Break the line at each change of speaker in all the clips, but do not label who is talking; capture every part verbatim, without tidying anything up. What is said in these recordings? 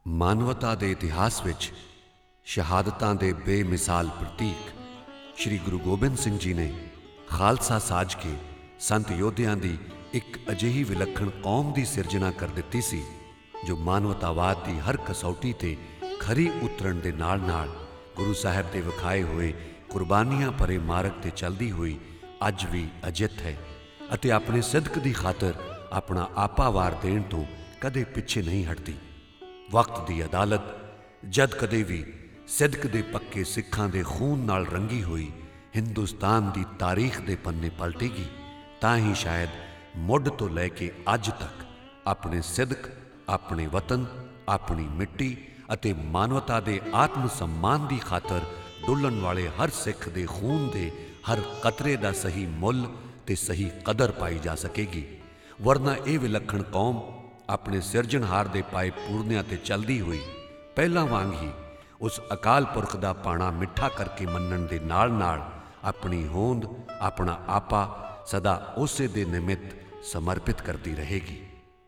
ਮਾਨਵਤਾ ਦੇ ਇਤਿਹਾਸ ਵਿੱਚ ਸ਼ਹਾਦਤਾਂ ਦੇ ਬੇਮਿਸਾਲ ਪ੍ਰਤੀਕ ਸ਼੍ਰੀ ਗੁਰੂ ਗੋਬਿੰਦ ਸਿੰਘ ਜੀ ਨੇ ਖਾਲਸਾ ਸਾਜ ਕੇ ਸੰਤ ਯੋਧਿਆਂ ਦੀ ਇੱਕ ਅਜਿਹੀ ਵਿਲੱਖਣ ਕੌਮ ਦੀ ਸਿਰਜਣਾ ਕਰ ਦਿੱਤੀ ਸੀ ਜੋ ਮਾਨਵਤਾਵਾਦ ਦੀ ਹਰ ਕਸੌਟੀ ਤੇ ਖਰੀ ਉਤਰਨ ਦੇ ਨਾਲ ਨਾਲ ਗੁਰੂ ਸਾਹਿਬ ਦੇ ਵਿਖਾਏ ਹੋਏ ਕੁਰਬਾਨੀਆਂ ਭਰੇ ਮਾਰਗ ਤੇ ਚੱਲਦੀ ਹੋਈ ਅੱਜ ਵੀ ਅਜਿੱਤ ਹੈ ਅਤੇ ਆਪਣੇ ਸਿਦਕ ਦੀ ਖਾਤਰ ਆਪਣਾ ਆਪਾ ਵਾਰ ਦੇਣ ਤੋਂ ਕਦੇ ਪਿੱਛੇ ਨਹੀਂ ਹਟਦੀ। ਵਕਤ ਦੀ ਅਦਾਲਤ ਜਦ ਕਦੇ ਵੀ ਸਿਦਕ ਦੇ ਪੱਕੇ ਸਿੱਖਾਂ ਦੇ ਖੂਨ ਨਾਲ ਰੰਗੀ ਹੋਈ ਹਿੰਦੁਸਤਾਨ ਦੀ ਤਾਰੀਖ ਦੇ ਪੰਨੇ ਪਲਟੇਗੀ ਤਾਂ ਹੀ ਸ਼ਾਇਦ ਮੁੱਢ ਤੋਂ ਲੈ ਕੇ ਅੱਜ ਤੱਕ ਆਪਣੇ ਸਿਦਕ, ਆਪਣੇ ਵਤਨ, ਆਪਣੀ ਮਿੱਟੀ ਅਤੇ ਮਾਨਵਤਾ ਦੇ ਆਤਮ ਸਨਮਾਨ ਦੀ ਖਾਤਰ ਡੁੱਲਣ ਵਾਲੇ ਹਰ ਸਿੱਖ ਦੇ ਖੂਨ ਦੇ ਹਰ ਕਤਰੇ ਦਾ ਸਹੀ ਮੁੱਲ ਤੇ ਸਹੀ ਕਦਰ ਪਾਈ ਜਾ ਸਕੇਗੀ। ਵਰਨਾ ਇਹ ਵਿਲੱਖਣ ਕੌਮ ਆਪਣੇ ਸਿਰਜਣਹਾਰ ਦੇ ਪਾਏ ਪੂਰਨਿਆਂ ਤੇ ਚੱਲਦੀ ਹੋਈ ਪਹਿਲਾਂ ਵਾਂਗ ਹੀ ਉਸ ਅਕਾਲ ਪੁਰਖ ਦਾ ਪਾਣਾ ਮਿੱਠਾ ਕਰਕੇ ਮੰਨਣ ਦੇ ਨਾਲ ਨਾਲ ਆਪਣੀ ਹੋਂਦ, ਆਪਣਾ ਆਪਾ ਸਦਾ ਉਸੇ ਦੇ ਨਿਮਿਤ ਸਮਰਪਿਤ ਕਰਦੀ ਰਹੇਗੀ।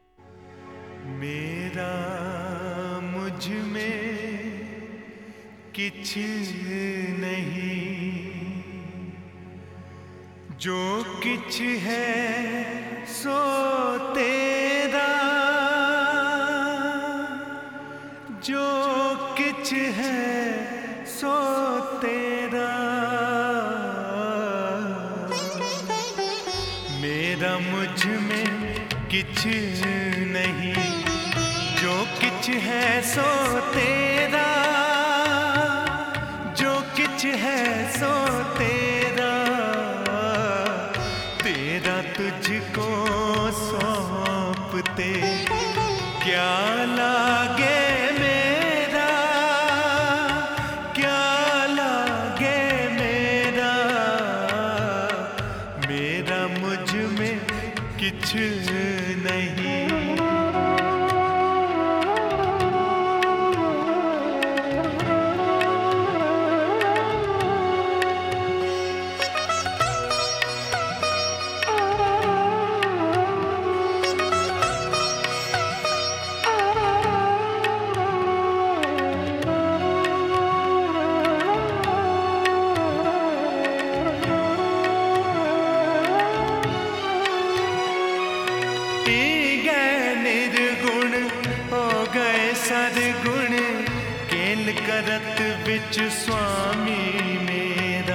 मेरा मुझ में किछ नहीं, जो किछ है सो तेरा, जो किछ है सो तेरा। मेरा मुझ में किछ नहीं, जो किछ है सो तेरा, जो किछ है सो तेरा। तेरा तुझको सौंपते क्या लागे मेरा, क्या लागे मेरा। मेरा मुझ में किछ नहीं। निर्गुण हो गए सदगुण, केल करत विच स्वामी मेरा।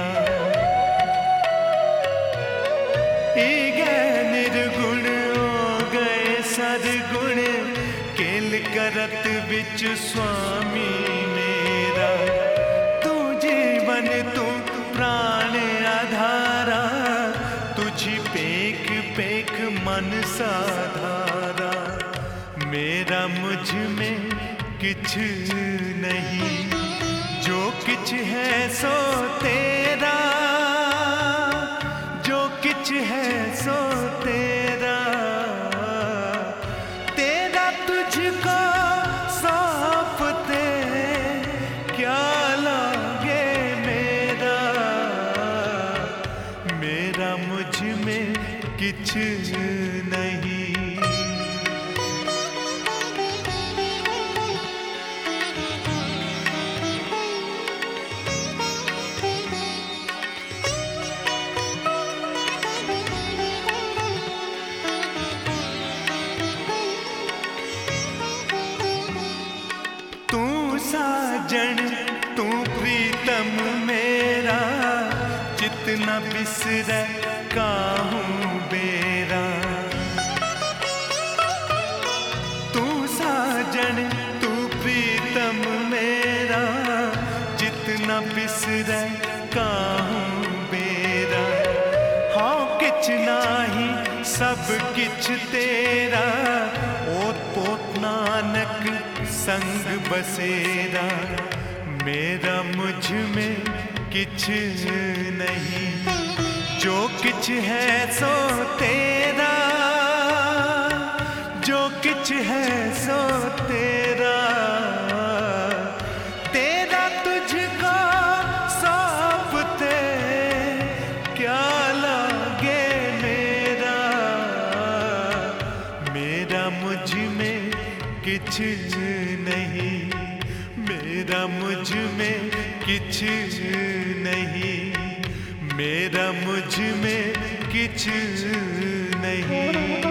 निर्गुण हो गए सदगुण, केल करत विच स्वामी मेरा। तू जीवन तू प्राण आधारा, तुझी पेख पेख मन साधारा। मेरा मुझ में किछ नहीं, जो किछ है सो तेरा, जो किछ है सो तेरा। तेरा तुझको सौंपते क्या लागे मेरा। मेरा मुझ में किछ नहीं। तू साजन तू प्रीतम मेरा, जितना बिसरे काहूँ बेरा। तू साजन तू प्रीतम मेरा, जितना बिसरे काहूँ बेरा। हाँ किछ नाही सब किछ तेरा, ओत पोत नानक संग बसेरा। मेरा मुझ में किछ नहीं, जो किछ है सो तेरा, जो किछ है सो तेरा। तेरा तुझको सौंपते क्या लागे मेरा। मेरा मुझ में किछ नहीं। मेरा मुझ में किछ नहीं, मेरा मुझ में किछ नहीं।